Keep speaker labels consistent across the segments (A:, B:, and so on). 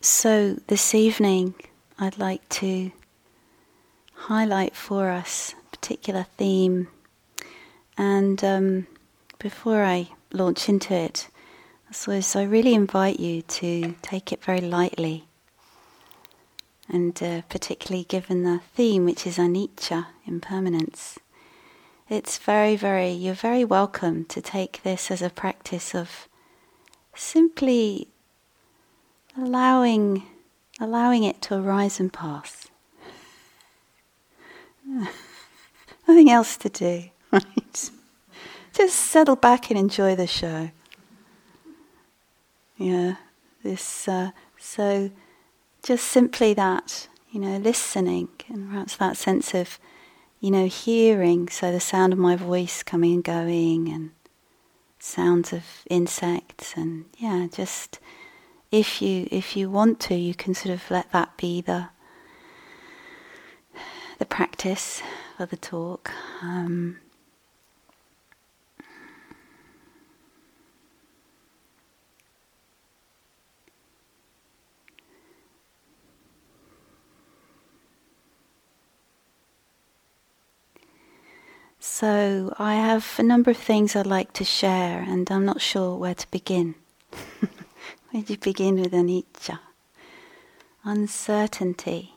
A: So this evening I'd like to highlight for us a particular theme, and before I launch into it, I really invite you to take it very lightly, and particularly given the theme, which is anicca, impermanence. It's you're very welcome to take this as a practice of simply allowing it to arise and pass. Nothing else to do, right? Just settle back and enjoy the show. Yeah, so just simply that, listening, and perhaps that sense of, hearing, so the sound of my voice coming and going, and sounds of insects, and just if you want to, you can sort of let that be the practice of the talk. So I have a number of things I'd like to share, and I'm not sure where to begin. Where do you begin with anicca? Uncertainty,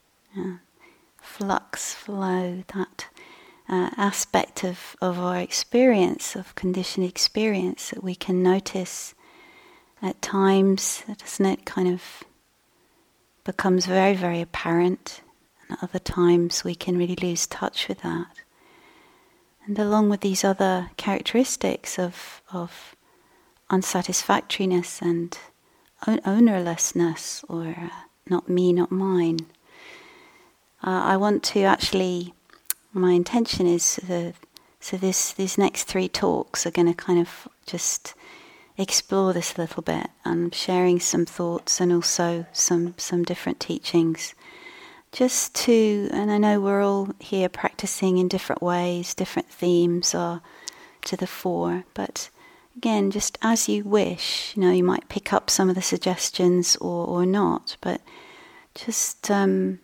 A: flux, flow, that aspect of our experience, of conditioned experience, that we can notice at times, doesn't it, kind of becomes very, very apparent, and at other times we can really lose touch with that. And along with these other characteristics of unsatisfactoriness and ownerlessness, or not me, not mine, I want to actually, my intention is these next 3 talks are going to kind of just explore this a little bit. I'm sharing some thoughts and also some different teachings. Just to, and I know we're all here practicing in different ways, different themes are to the fore, but again, just as you wish, you might pick up some of the suggestions or not, but just to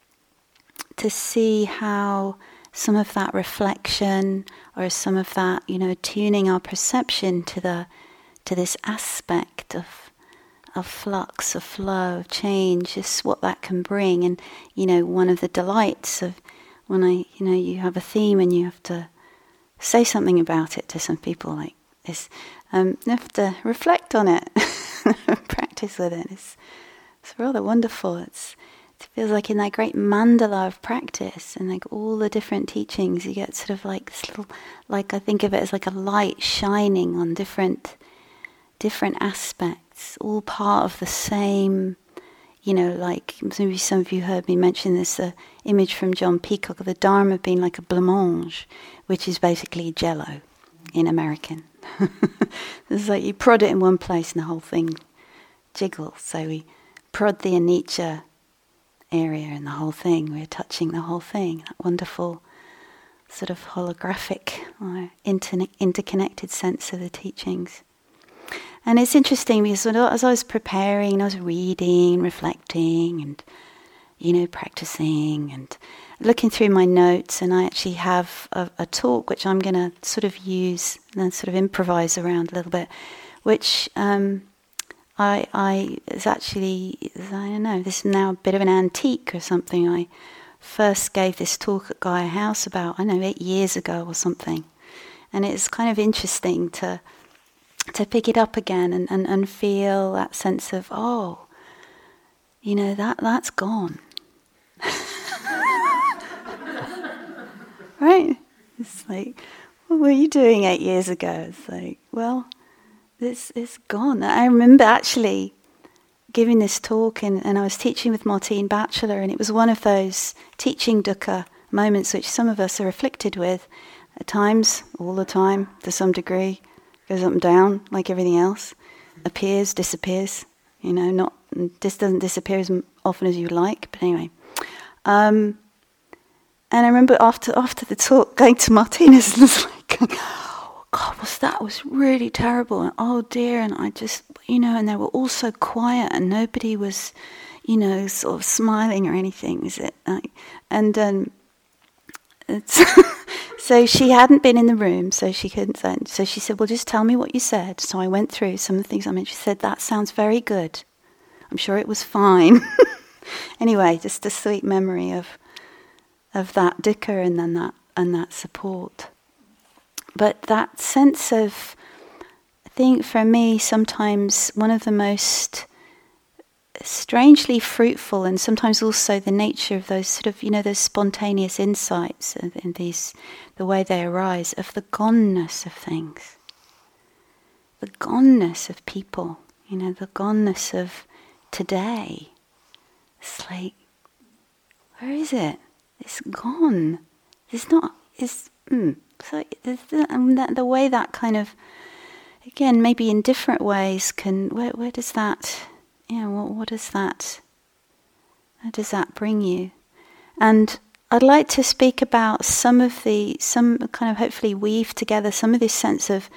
A: see how some of that reflection, or some of that, tuning our perception to this aspect of flux, of flow, of change, just what that can bring. And one of the delights of when you have a theme and you have to say something about it to some people like this, you have to reflect on it, practice with it. It's rather wonderful. It feels like in that great mandala of practice, and like all the different teachings, you get sort of like this little, like I think of it as like a light shining on different aspects, all part of the same, like maybe some of you heard me mention this image from John Peacock of the Dharma being like a blancmange, which is basically Jello in American. It's like you prod it in one place and the whole thing jiggles. So we prod the anicca area and the whole thing, we're touching the whole thing, that wonderful sort of holographic or interconnected sense of the teachings. And it's interesting because as I was preparing, I was reading, reflecting, and practicing and looking through my notes, and I actually have a talk which I'm going to sort of use and then sort of improvise around a little bit, which is actually, I don't know, this is now a bit of an antique or something. I first gave this talk at Gaia House about, 8 years ago or something, and it's kind of interesting to pick it up again and feel that sense of, that's gone. Right? It's like, what were you doing 8 years ago? It's like, well, it's gone. I remember actually giving this talk, and I was teaching with Martine Batchelor, and it was one of those teaching dukkha moments which some of us are afflicted with at times, all the time, to some degree. Goes up and down like everything else, appears, disappears, this doesn't disappear as often as you like, but anyway. And I remember after the talk going to Martinez and was like, God, that was really terrible, and oh dear, and I just, and they were all so quiet, and nobody was, sort of smiling or anything, is it? And it's so she hadn't been in the room, so she couldn't say. So she said, well, just tell me what you said. So I went through some of the things I mentioned. She said, that sounds very good. I'm sure it was fine. Anyway, just a sweet memory of that dukkha and that support. But that sense of, I think for me, sometimes one of the most strangely fruitful, and sometimes also the nature of those sort of, those spontaneous insights and these, the way they arise, of the goneness of things, the goneness of people, the goneness of today. It's like, where is it? It's gone. It's not. It's so the way that kind of, again, maybe in different ways can. Where does that? What does that? How does that bring you? And I'd like to speak about some kind of hopefully weave together some of this sense of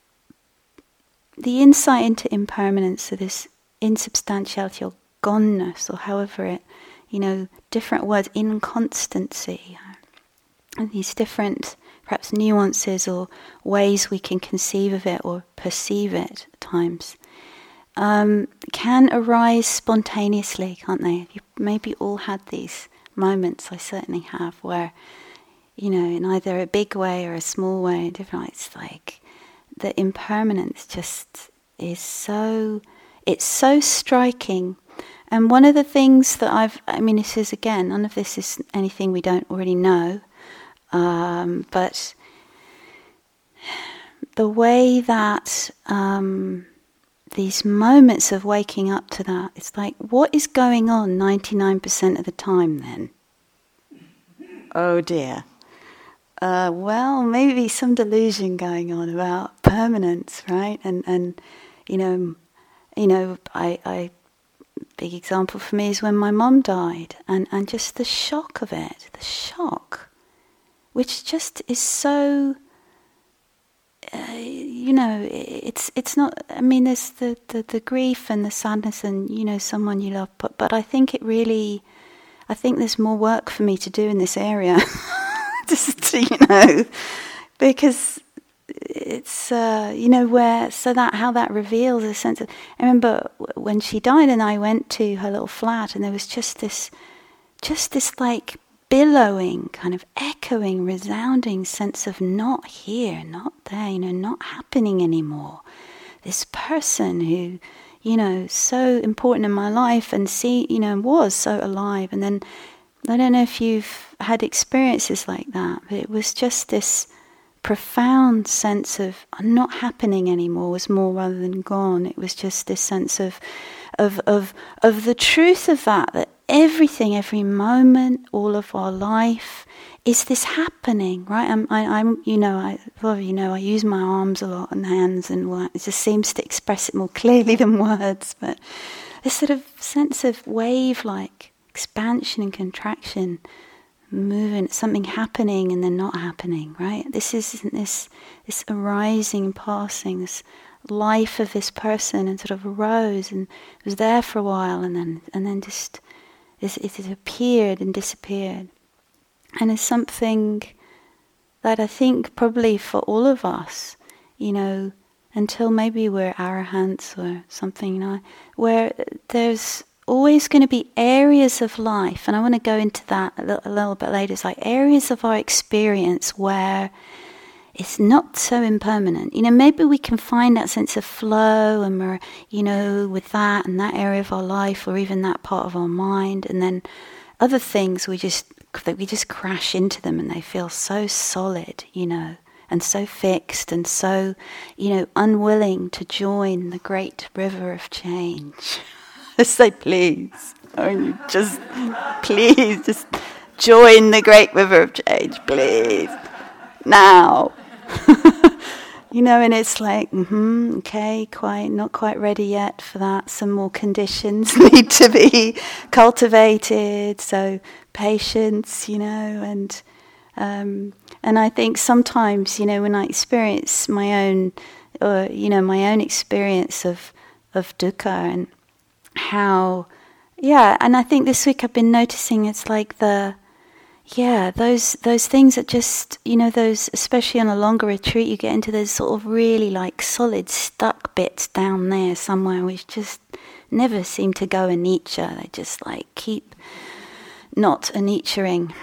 A: the insight into impermanence, so this insubstantiality or goneness, or however it, different words, inconstancy, and these different perhaps nuances or ways we can conceive of it or perceive it at times. Can arise spontaneously, can't they? You've maybe all had these moments, I certainly have, where, in either a big way or a small way, different. It's like the impermanence just is it's so striking. And one of the things that this is, again, none of this is anything we don't already know, but the way that these moments of waking up to that, it's like, what is going on 99% of the time then? Oh dear. Well, maybe some delusion going on about permanence, right? And I big example for me is when my mum died, and just the shock of it, which just is so. It's not. There's the grief and the sadness, and someone you love, but I think there's more work for me to do in this area, just because it's how that reveals a sense of. I remember when she died, and I went to her little flat, and there was just this like billowing, kind of echoing, resounding sense of not here, not there, not happening anymore. This person who, so important in my life and was so alive. And then, I don't know if you've had experiences like that, but it was just this profound sense of not happening anymore was more rather than gone. It was just this sense of the truth of that everything, every moment, all of our life is this happening, right? I use my arms a lot and hands, and it just seems to express it more clearly than words. But this sort of sense of wave-like expansion and contraction, moving, something happening and then not happening, right? This isn't this arising and passing, this life of this person, and sort of arose and was there for a while, and then just. It appeared and disappeared. And it's something that I think probably for all of us, until maybe we're arahants or something, where there's always going to be areas of life, and I want to go into that a little bit later. It's like areas of our experience where it's not so impermanent. Maybe we can find that sense of flow, and we're, with that and that area of our life, or even that part of our mind, and then other things we just crash into them, and they feel so solid, and so fixed, and so, unwilling to join the great river of change. I say, please, please, just join the great river of change, please, now. And it's like, okay, not quite ready yet for that. Some more conditions need to be cultivated. So patience, and And I think sometimes, when I experience my own, my own experience of dukkha and how, and I think this week I've been noticing it's like those things that just, those, especially on a longer retreat, you get into those sort of really like solid stuck bits down there somewhere which just never seem to go anicca. They just like keep not aniccaing.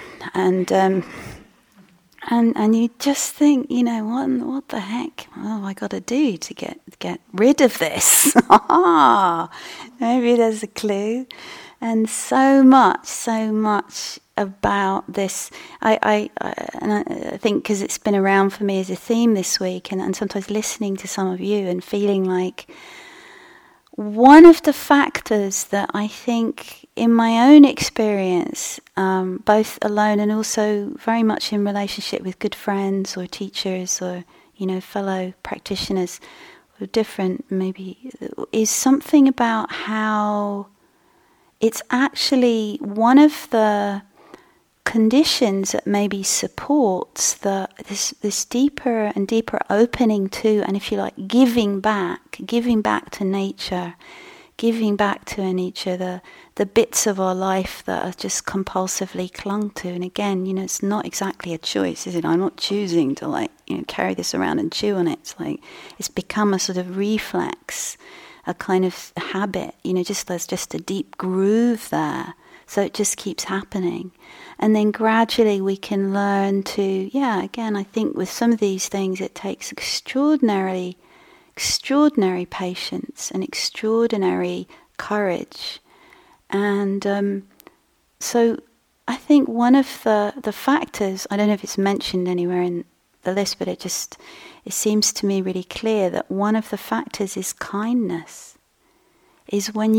A: And you just think, what the heck? What have I got to do to get rid of this? Maybe there's a clue. And so much about this. I think because it's been around for me as a theme this week, and sometimes listening to some of you and feeling like one of the factors that I think in my own experience, both alone and also very much in relationship with good friends or teachers or, fellow practitioners who are different maybe, is something about how it's actually one of the conditions that maybe supports this deeper and deeper opening to, and if you like, giving back to nature, giving back to anicca, the bits of our life that are just compulsively clung to. And again, it's not exactly a choice, is it? I'm not choosing to carry this around and chew on it. It's like it's become a sort of reflex, a kind of habit, there's just a deep groove there. So it just keeps happening. And then gradually we can learn to, again, I think with some of these things it takes extraordinary patience and extraordinary courage. And so I think one of the factors, I don't know if it's mentioned anywhere in the list, but it seems to me really clear that one of the factors is kindness. Is when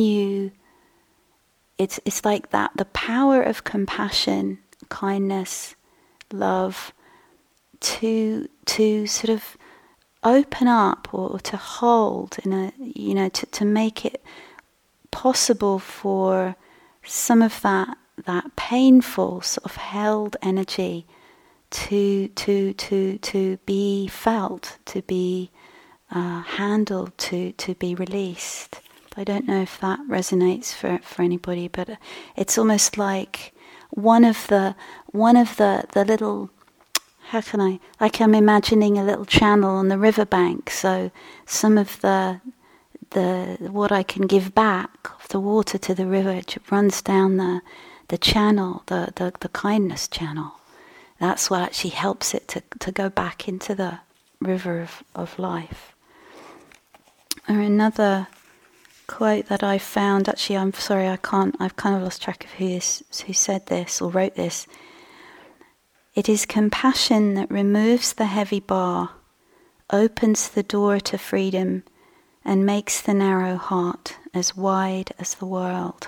A: it's like that, the power of compassion, kindness, love, to sort of open up or to hold in a, to make it possible for some of that painful sort of held energy to be felt, to be handled, to be released. I don't know if that resonates for anybody, but it's almost like one of the little, how can I, like I'm imagining a little channel on the riverbank, so some of the what I can give back of the water to the river, it runs down the channel, the kindness channel. That's what actually helps it to go back into the river of life. Or another quote that I found, actually I'm sorry, I've kind of lost track of who said this or wrote this. It is compassion that removes the heavy bar, opens the door to freedom, and makes the narrow heart as wide as the world.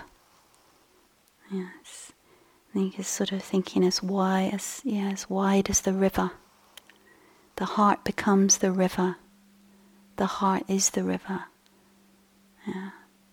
A: Yes, I think it's sort of thinking as wide as the river. The heart becomes the river. The heart is the river. Yeah.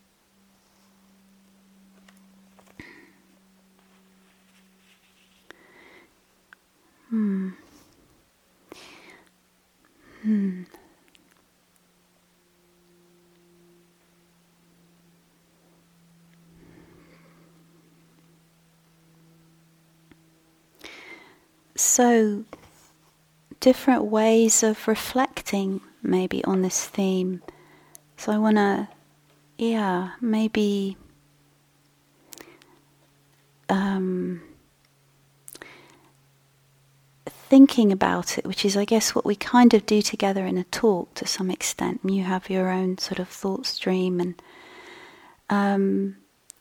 A: So, different ways of reflecting maybe on this theme. So I want to, maybe thinking about it, which is I guess what we kind of do together in a talk to some extent. You have your own sort of thought stream, and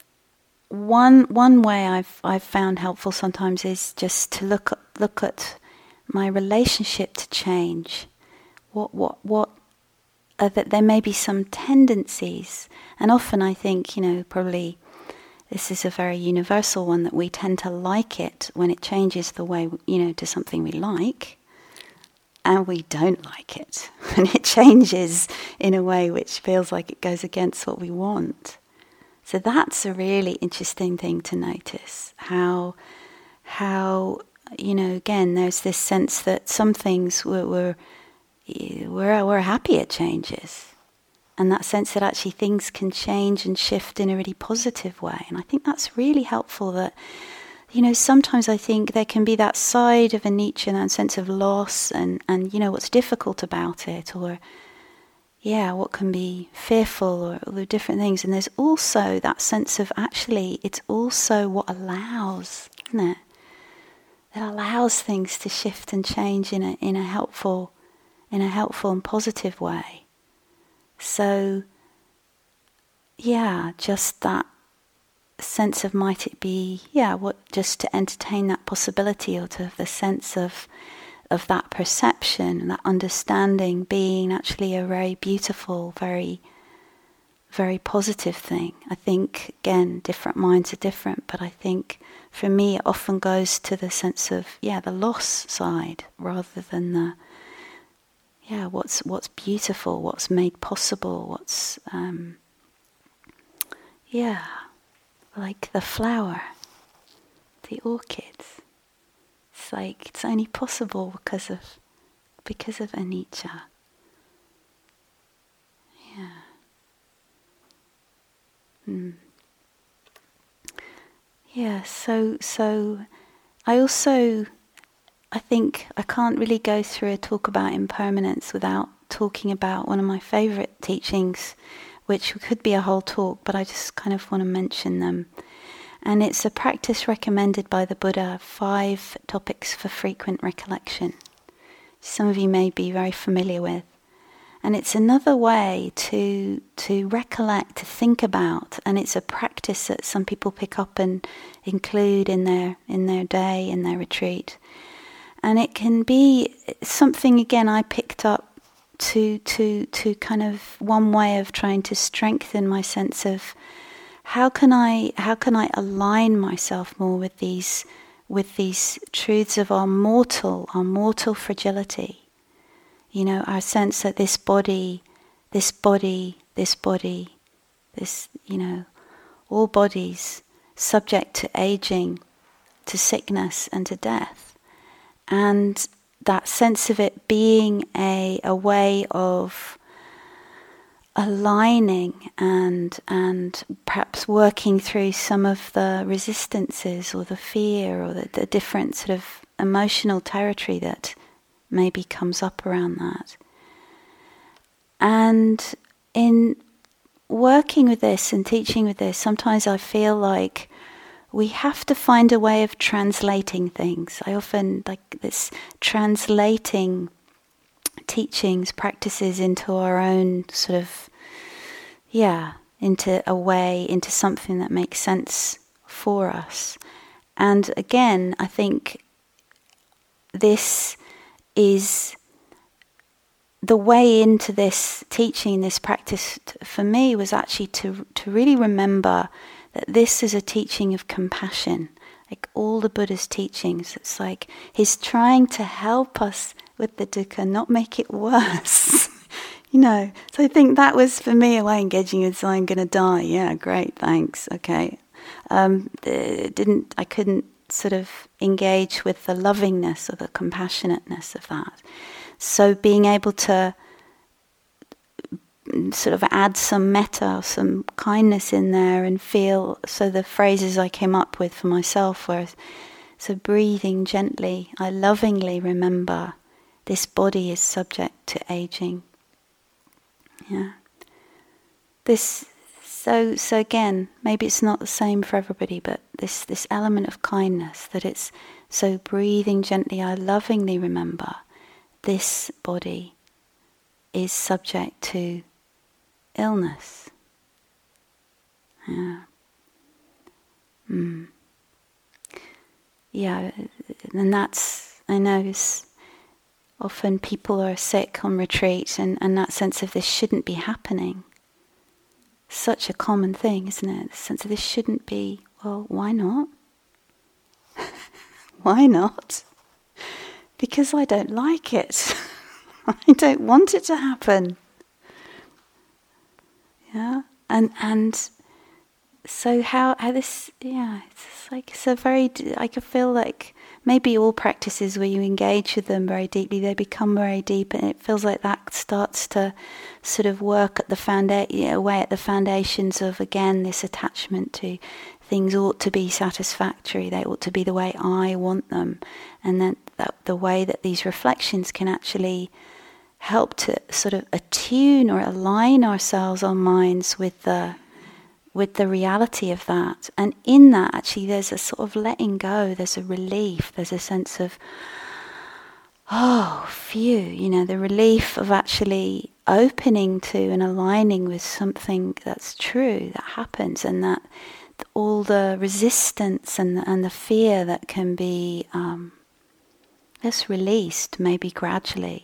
A: one way I've found helpful sometimes is just to look at my relationship to change. What that there may be some tendencies, and often I think probably this is a very universal one, that we tend to like it when it changes the way to something we like, and we don't like it when it changes in a way which feels like it goes against what we want. So that's a really interesting thing to notice, how again, there's this sense that some things we're happy it changes. And that sense that actually things can change and shift in a really positive way. And I think that's really helpful that, sometimes I think there can be that side of anicca and that sense of loss and what's difficult about it, or, what can be fearful, or all the different things. And there's also that sense of actually it's also what allows, isn't it? It allows things to shift and change in a helpful and positive way. So, just that sense of might it be, just to entertain that possibility, or to have the sense of that perception and that understanding being actually a very beautiful, very, very positive thing. I think, again, different minds are different, but I think for me it often goes to the sense of, the loss side rather than the what's beautiful, what's made possible, what's like the flower, the orchids. It's like it's only possible because of anicca. So I think I can't really go through a talk about impermanence without talking about one of my favourite teachings, which could be a whole talk, but I just kind of want to mention them. And it's a practice recommended by the Buddha, 5 topics for frequent recollection. Some of you may be very familiar with. And it's another way to recollect, to think about, and it's a practice that some people pick up and include in their day, in their retreat. And it can be something, again, I picked up to kind of one way of trying to strengthen my sense of how can I align myself more with these truths of our mortal fragility. Our sense that this body, all bodies subject to aging, to sickness and to death. And that sense of it being a way of aligning and perhaps working through some of the resistances or the fear or the different sort of emotional territory that maybe comes up around that. And in working with this and teaching with this, sometimes I feel like we have to find a way of translating things. I often like this translating teachings, practices into our own sort of, into something that makes sense for us. And again, I think this is the way into this teaching, this practice for me was actually to really remember that this is a teaching of compassion. Like all the Buddha's teachings, it's like he's trying to help us with the dukkha, not make it worse. So I think that was for me a way engaging with, so I'm going to die. Yeah, great, thanks. Okay. I couldn't sort of engage with the lovingness or the compassionateness of that. So being able to sort of add some metta, some kindness in there and feel, so the phrases I came up with for myself were, so breathing gently, I lovingly remember this body is subject to aging. So again, maybe it's not the same for everybody, but this element of kindness, that it's so breathing gently, I lovingly remember this body is subject to illness. And that's, I know, often people are sick on retreat and that sense of this shouldn't be happening. Such a common thing, isn't it? The sense of this shouldn't be, well, why not? Why not? Because I don't like it. I don't want it to happen. And So how this, it's like, it's a very, I could feel like maybe all practices where you engage with them very deeply, they become very deep, and it feels like that starts to sort of work at the away at the foundations of, again, this attachment to things ought to be satisfactory, they ought to be the way I want them, and then that the way that these reflections can actually help to sort of attune or align ourselves, our minds, with the reality of that. And in that, actually, there's a sort of letting go, there's a relief, there's a sense of, oh, phew, the relief of actually opening to and aligning with something that's true, that happens, and that all the resistance and the fear that can be just released, maybe gradually.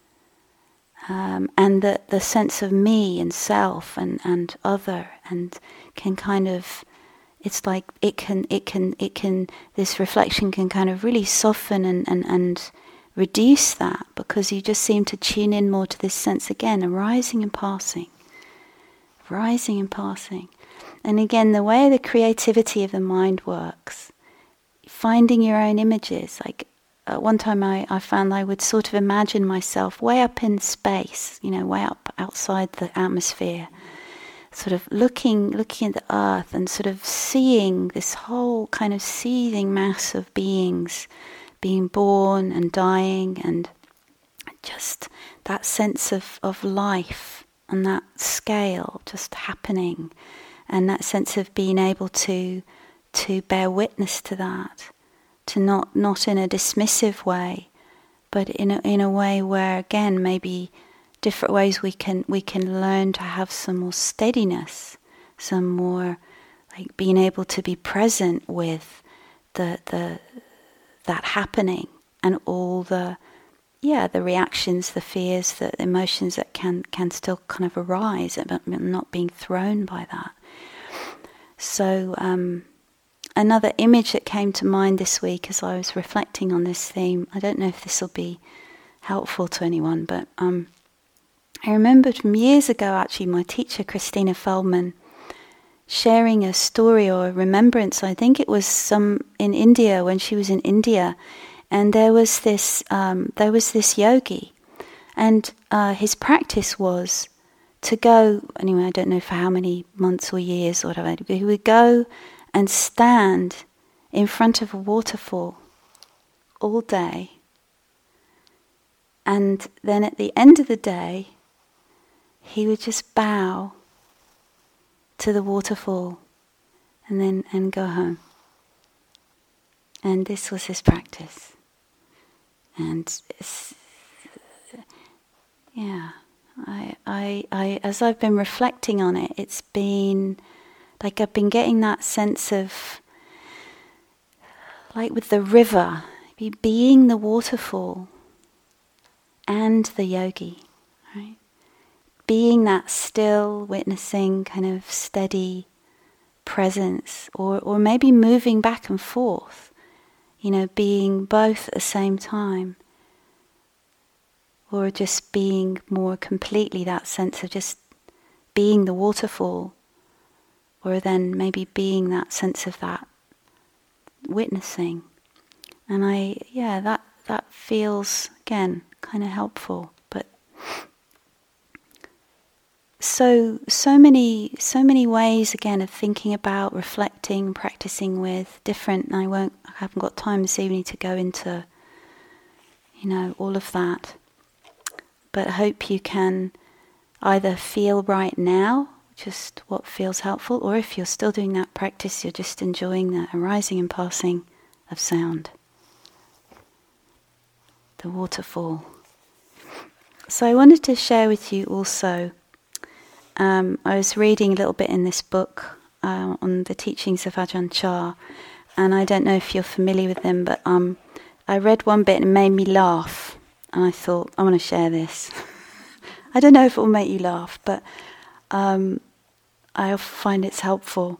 A: And the sense of me and self and other, and can kind of, it's like it can this reflection can kind of really soften and reduce that, because you just seem to tune in more to this sense, again, arising and passing, rising and passing. And again, the way the creativity of the mind works, finding your own images, like one time I found I would sort of imagine myself way up in space, way up outside the atmosphere, sort of looking at the earth and sort of seeing this whole kind of seething mass of beings being born and dying, and just that sense of life and that scale just happening, and that sense of being able to bear witness to that. To not in a dismissive way, but in a way where, again, maybe different ways we can learn to have some more steadiness, some more like being able to be present with that happening, and all the reactions, the fears, the emotions that can still kind of arise, but not being thrown by that. So another image that came to mind this week as I was reflecting on this theme, I don't know if this will be helpful to anyone, but I remembered from years ago, actually, my teacher, Christina Feldman, sharing a story or a remembrance. I think it was in India, when she was in India, and there was this yogi, and his practice was to go, anyway, I don't know for how many months or years or whatever, but he would go and stand in front of a waterfall all day. And then at the end of the day, he would just bow to the waterfall and go home. And this was his practice. And I as I've been reflecting on it, it's been like I've been getting that sense of, like with the river, being the waterfall and the yogi, right? Being that still, witnessing, kind of steady presence, or maybe moving back and forth, being both at the same time, or just being more completely that sense of just being the waterfall, or then maybe being that sense of that witnessing. And that feels, again, kind of helpful. But so many ways, again, of thinking about, reflecting, practicing with different, and I haven't got time this evening to go into, all of that. But I hope you can either feel right now just what feels helpful, or if you're still doing that practice, you're just enjoying the arising and passing of sound. The waterfall. So I wanted to share with you also, I was reading a little bit in this book on the teachings of Ajahn Chah, and I don't know if you're familiar with them, but I read one bit and it made me laugh, and I thought, I want to share this. I don't know if it will make you laugh, but I find it's helpful.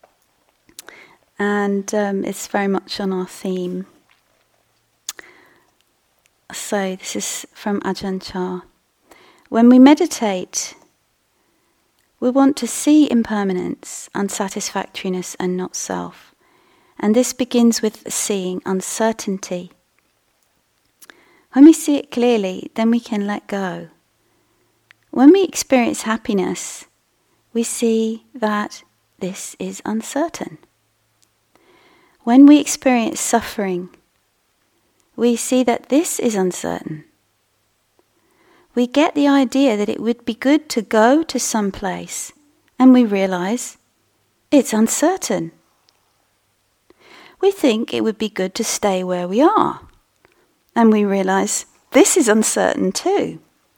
A: And it's very much on our theme. So this is from Ajahn Chah. When we meditate, We want to see impermanence, unsatisfactoriness, and not self. And this begins with seeing uncertainty. When we see it clearly, then we can let go. When we experience happiness, we see that this is uncertain. When we experience suffering, we see that this is uncertain. We get the idea that it would be good to go to some place, and we realize it's uncertain. We think it would be good to stay where we are, and we realize this is uncertain too.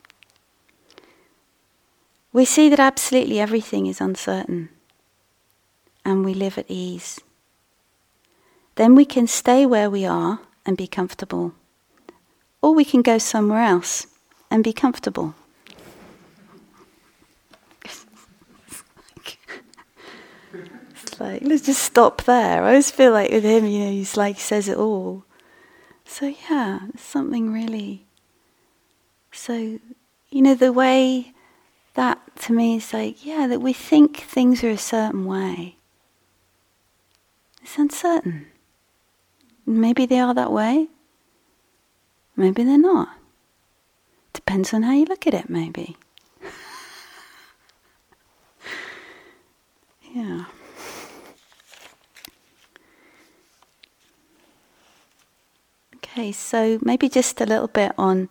A: We see that absolutely everything is uncertain, and we live at ease. Then we can stay where we are and be comfortable, or we can go somewhere else and be comfortable. It's like, let's just stop there. I always feel like with him, he's like, he says it all. So yeah, it's something really. So, the way that to me is like, that we think things are a certain way. It's uncertain. Maybe they are that way. Maybe they're not. Depends on how you look at it, maybe. Yeah. Okay, so maybe just a little bit on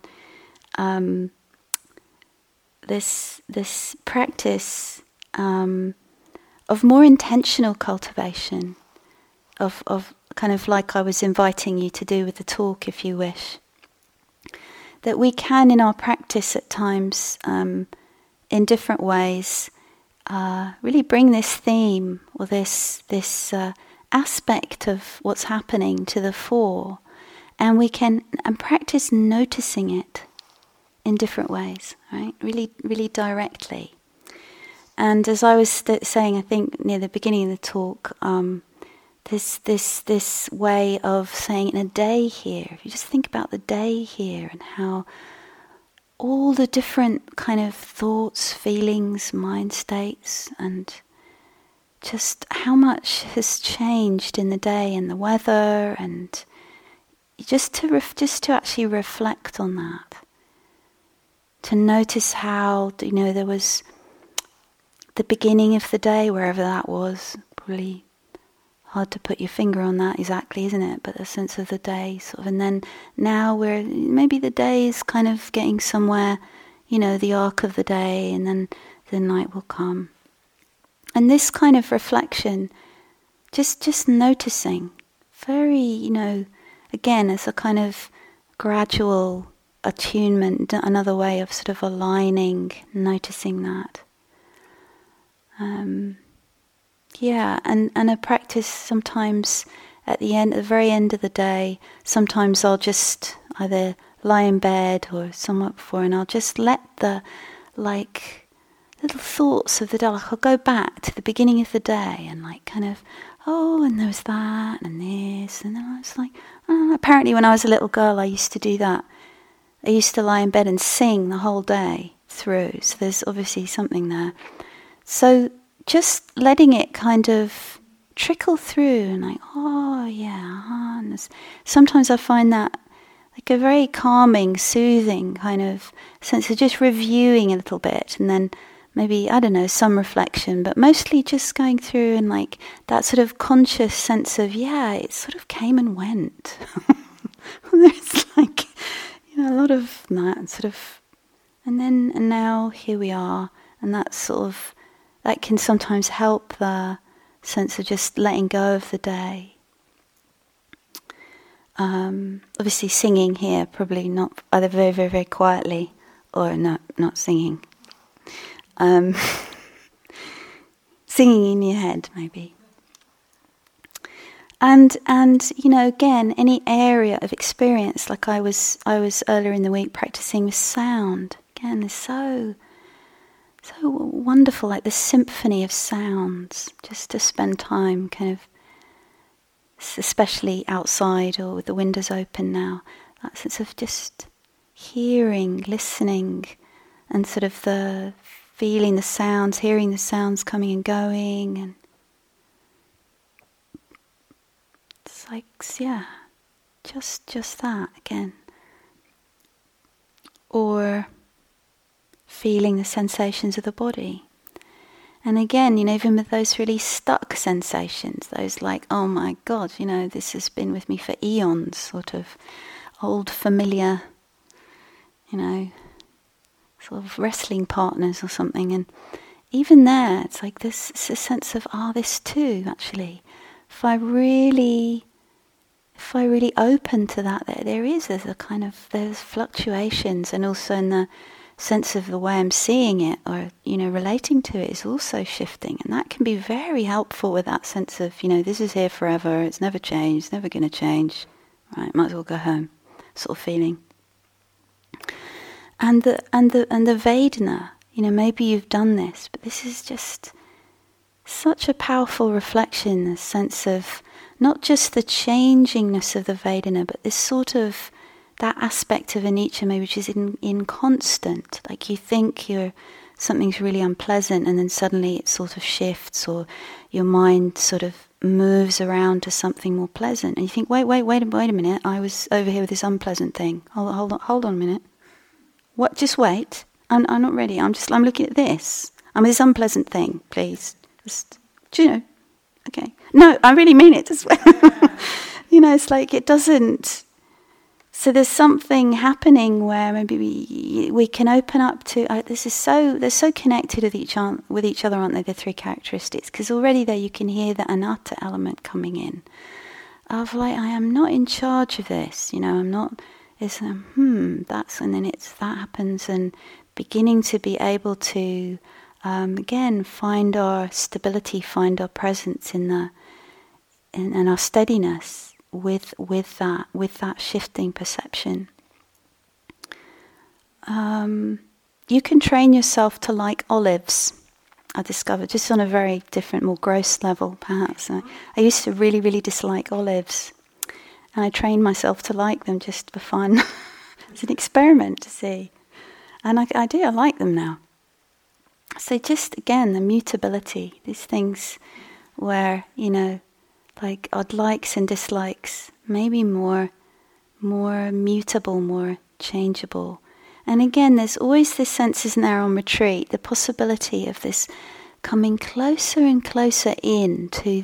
A: this practice of more intentional cultivation, of kind of like I was inviting you to do with the talk, if you wish. That we can, in our practice at times, in different ways, really bring this theme or this aspect of what's happening to the fore, and we can practice noticing it in different ways, right? Really, really directly. And as I was saying, I think near the beginning of the talk, this way of saying in a day here, if you just think about the day here and how all the different kind of thoughts, feelings, mind states, and just how much has changed in the day and the weather, and just to actually reflect on that, to notice how there was the beginning of the day, wherever that was, probably. Hard to put your finger on that exactly, isn't it? But the sense of the day, sort of, and then now maybe the day is kind of getting somewhere, the arc of the day, and then the night will come. And this kind of reflection, just noticing, very, again, as a kind of gradual attunement, another way of sort of aligning, noticing that. And a practice sometimes at the very end of the day, sometimes I'll just either lie in bed or somewhat before, and I'll just let the little thoughts of the day, I'll go back to the beginning of the day and kind of, and there was that and this, and then I was like, apparently when I was a little girl I used to do that. I used to lie in bed and sing the whole day through, so there's obviously something there. So just letting it kind of trickle through and and sometimes I find that like a very calming, soothing kind of sense of just reviewing a little bit, and then maybe, some reflection, but mostly just going through and that sort of conscious sense of, it sort of came and went. There's a lot of that sort of, and now here we are, and that sort of, that can sometimes help the sense of just letting go of the day. Obviously singing here, probably not, either very, very, very quietly or not singing. Singing in your head, maybe. And again, any area of experience, like I was earlier in the week practicing with sound. Again, is so wonderful, like the symphony of sounds, just to spend time kind of, especially outside or with the windows open now, that sense of just hearing, listening, and sort of the feeling the sounds, hearing the sounds coming and going, and it's like, yeah, just that again. Or feeling the sensations of the body. And again, even with those really stuck sensations, those like, oh my God, this has been with me for eons, sort of old familiar, sort of wrestling partners or something. And even there, it's like this, it's a sense of, this too, actually. If I really open to that, there's fluctuations, and also in the sense of the way I'm seeing it or, relating to it is also shifting. And that can be very helpful with that sense of, this is here forever, it's never changed, it's never going to change, right, might as well go home, sort of feeling. And the Vedana, maybe you've done this, but this is just such a powerful reflection, the sense of not just the changingness of the Vedana, but this sort of, that aspect of anicca maybe which is inconstant, like you think something's really unpleasant and then suddenly it sort of shifts, or your mind sort of moves around to something more pleasant, and you think, wait a minute, I was over here with this unpleasant thing, hold on a minute, what, just wait, I'm not ready, I'm looking at this, I'm with this unpleasant thing, please, just, okay, no, I really mean it, just it's like it doesn't. So there's something happening where maybe we can open up to, they're so connected with each other, aren't they, the three characteristics? Because already there you can hear the anatta element coming in. Of like, I am not in charge of this, I'm not, it's, that's, and then that happens, and beginning to be able to, again, find our stability, find our presence in our steadiness, with that shifting perception. You can train yourself to like olives. I discovered, just on a very different, more gross level, perhaps. I used to really, really dislike olives, and I trained myself to like them just for fun. It's an experiment to see, and I do. I like them now. So just again, the mutability, these things where like odd likes and dislikes, maybe more mutable, more changeable. And again, there's always this sense, isn't there, on retreat, the possibility of this coming closer and closer in to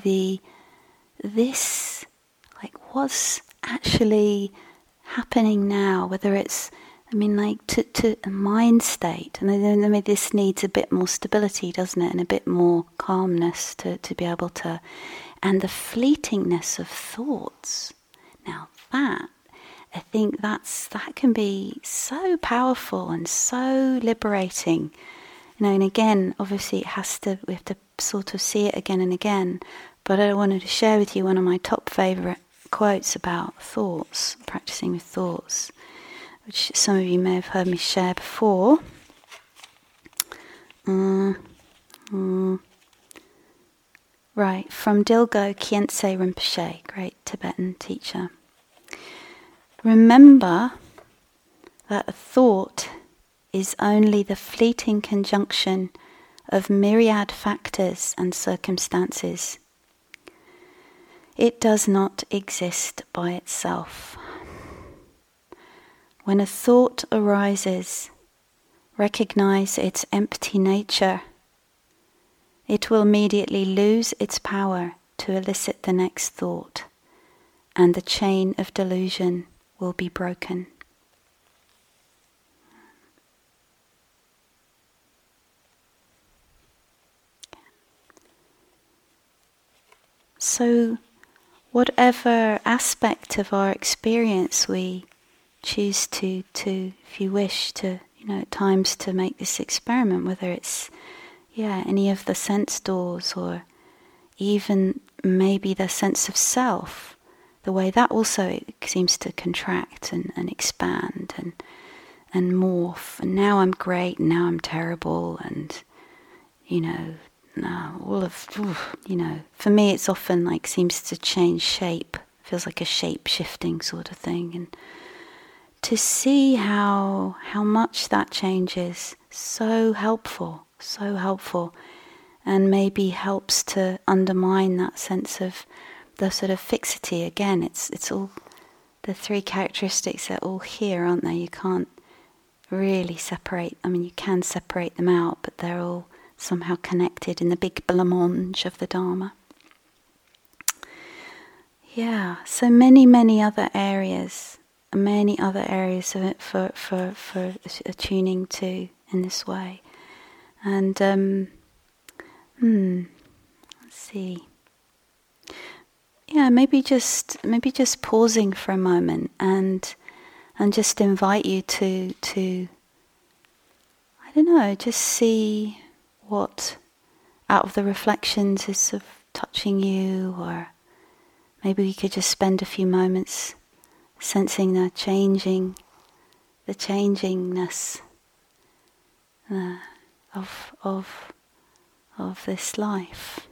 A: this, like what's actually happening now, whether it's, to a mind state. And then this needs a bit more stability, doesn't it, and a bit more calmness to be able to. And the fleetingness of thoughts. Now that, I think that can be so powerful and so liberating. And again, obviously we have to sort of see it again and again. But I wanted to share with you one of my top favourite quotes about thoughts, practicing with thoughts, which some of you may have heard me share before. Right, from Dilgo Khyentse Rinpoche, great Tibetan teacher. Remember that a thought is only the fleeting conjunction of myriad factors and circumstances. It does not exist by itself. When a thought arises, recognize its empty nature. It will immediately lose its power to elicit the next thought, and the chain of delusion will be broken. So, whatever aspect of our experience we choose to, if you wish to, at times to make this experiment, whether it's any of the sense doors, or even maybe the sense of self, the way that also seems to contract and expand and morph. And now I'm great, and now I'm terrible, and all of, for me it's often like seems to change shape, feels like a shape-shifting sort of thing. And to see how much that changes, so helpful, so helpful, and maybe helps to undermine that sense of the sort of fixity. Again, it's all the three characteristics are all here, aren't they? You can't really separate. I mean, you can separate them out, but they're all somehow connected in the big blancmange of the Dharma. Yeah, so many other areas of it for attuning to in this way. And let's see. Yeah, maybe just pausing for a moment and just invite you to I don't know, just see what out of the reflections is sort of touching you, or maybe we could just spend a few moments sensing the changingness of this life.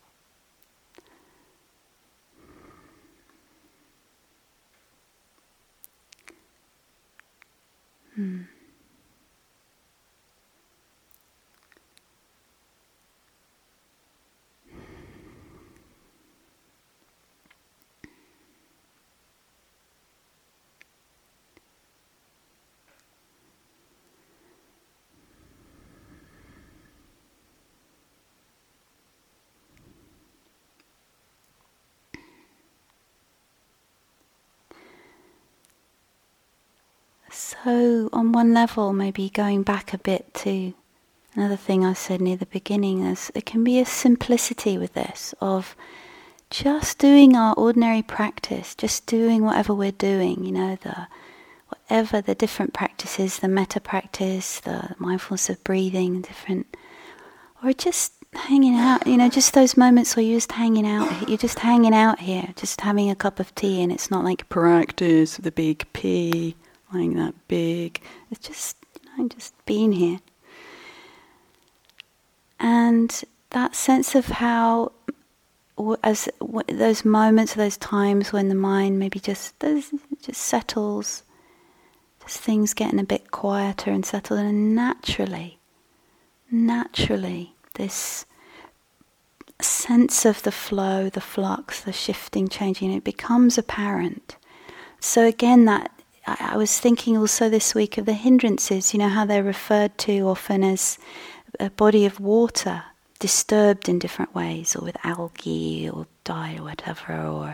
A: So on one level, maybe going back a bit to another thing I said near the beginning, there can be a simplicity with this of just doing our ordinary practice, just doing whatever we're doing, whatever the different practices, the metta practice, the mindfulness of breathing, or just hanging out, just those moments where you're just hanging out here, just having a cup of tea, and it's not like practice with a big P, like that big. It's just, just being here. And that sense of how, those moments, those times when the mind maybe just settles, just things getting a bit quieter and settled, and naturally, this sense of the flow, the flux, the shifting, changing, it becomes apparent. So again, that I was thinking also this week of the hindrances, how they're referred to often as a body of water disturbed in different ways, or with algae or dye or whatever, or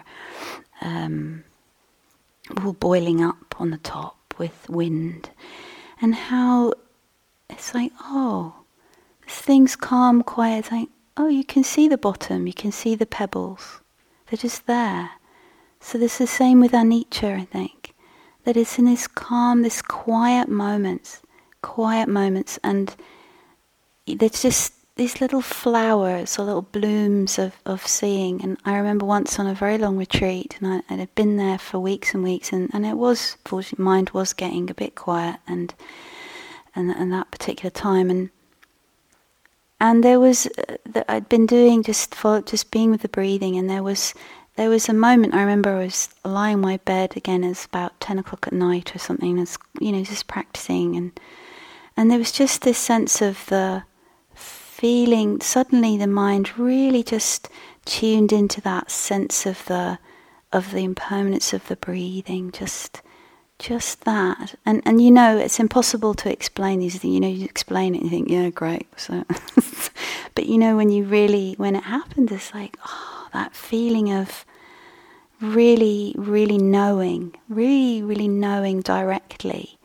A: all boiling up on the top with wind, and how it's like, this thing's calm, quiet, it's like, you can see the bottom, you can see the pebbles, they're just there. So this is the same with anicca, I think, that it's in this calm, this quiet moments, and there's just these little flowers or little blooms of seeing. And I remember once on a very long retreat, and I had been there for weeks and weeks, and it was, fortunately, mind was getting a bit quiet, and that particular time, and there was that I'd been doing just being with the breathing, and there was a moment. I remember I was lying in my bed again. It's about 10 o'clock at night or something. It's, just practicing, and there was just this sense of the feeling. Suddenly, the mind really just tuned into that sense of the impermanence of the breathing. Just that, and it's impossible to explain these things. You explain it and you think, yeah, great. So, but when it happened, it's like, that feeling of really knowing directly.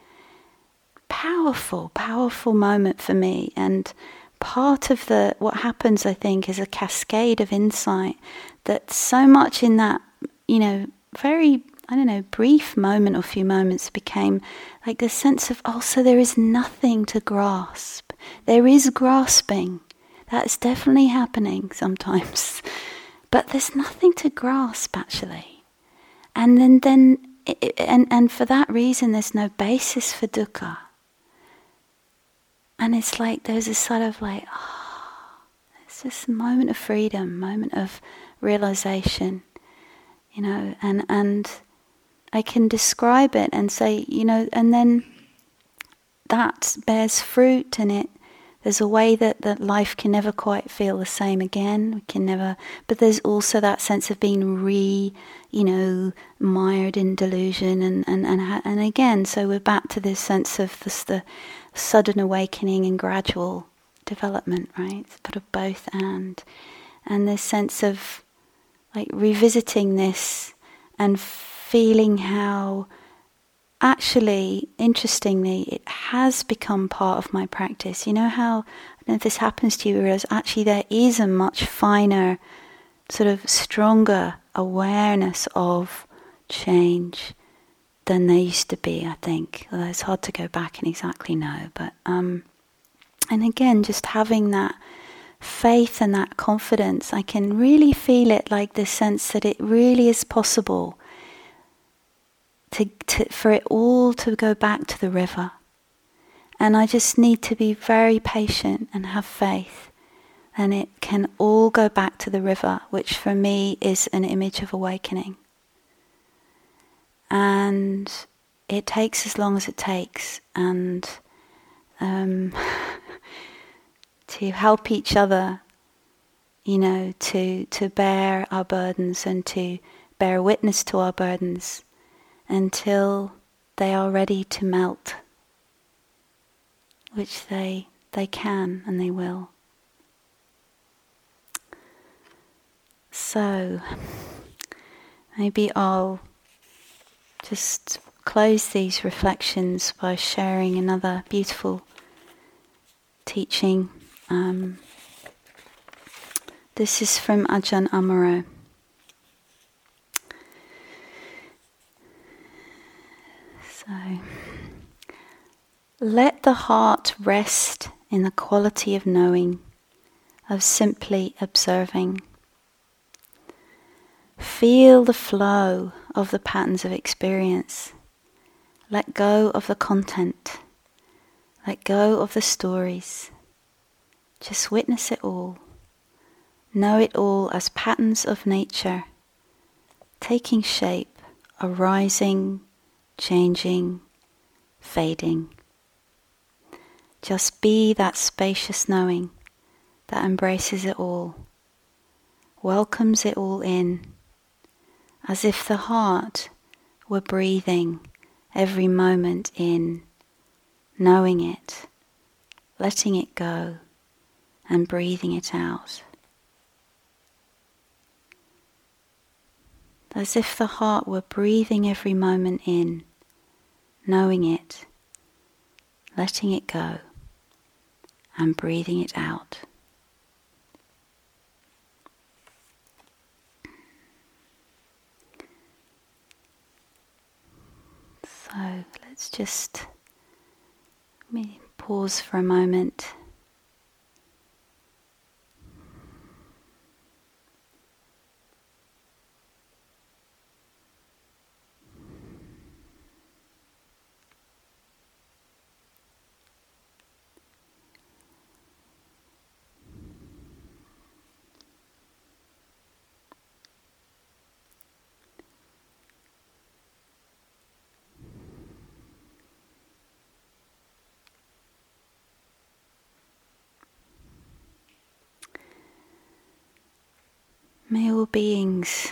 A: Powerful moment for me. And part of what happens, I think, is a cascade of insight that so much in that, very, brief moment or few moments became like the sense of, so there is nothing to grasp. There is grasping. That's definitely happening sometimes. But there's nothing to grasp, actually. And and for that reason, there's no basis for dukkha. And it's like there's this sort of like, it's just a moment of freedom, moment of realization, and I can describe it and say, and then that bears fruit, and There's a way that life can never quite feel the same again. We can never, but there's also that sense of being mired in delusion and again. So we're back to this sense of the sudden awakening and gradual development, right? It's a bit of both and this sense of like revisiting this and feeling how. Actually, interestingly, it has become part of my practice. You know how, I don't know if this happens to you, whereas actually there is a much finer, sort of stronger awareness of change than there used to be, I think. Although it's hard to go back and exactly know. But and again, just having that faith and that confidence, I can really feel it, like this sense that it really is possible for it all to go back to the river. And I just need to be very patient and have faith. And it can all go back to the river, which for me is an image of awakening. And it takes as long as it takes. And to help each other, to bear our burdens and to bear witness to our burdens, until they are ready to melt, which they can and they will. So maybe I'll just close these reflections by sharing another beautiful teaching. This is from Ajahn Amaro. So, let the heart rest in the quality of knowing, of simply observing. Feel the flow of the patterns of experience. Let go of the content. Let go of the stories. Just witness it all. Know it all as patterns of nature, taking shape, arising, changing, fading. Just be that spacious knowing that embraces it all, welcomes it all in, as if the heart were breathing every moment in, knowing it, letting it go, and breathing it out. As if the heart were breathing every moment in, knowing it, letting it go, and breathing it out. So let's just pause for a moment. May all beings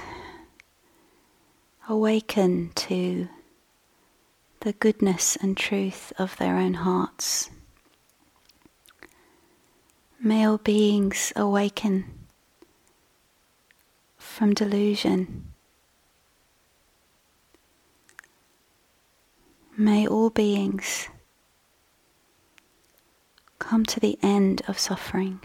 A: awaken to the goodness and truth of their own hearts. May all beings awaken from delusion. May all beings come to the end of suffering.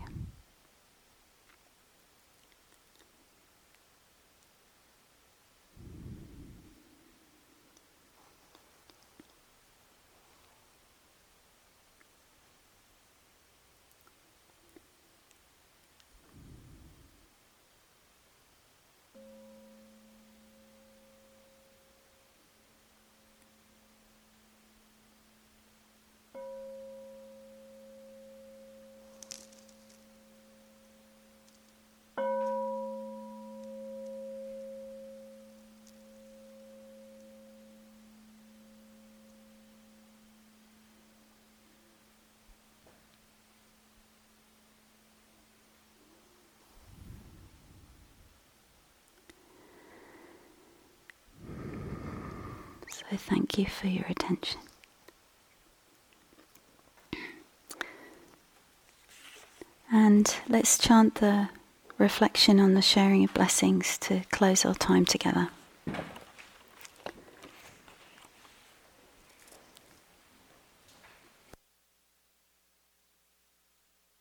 A: So thank you for your attention. And let's chant the reflection on the sharing of blessings to close our time together.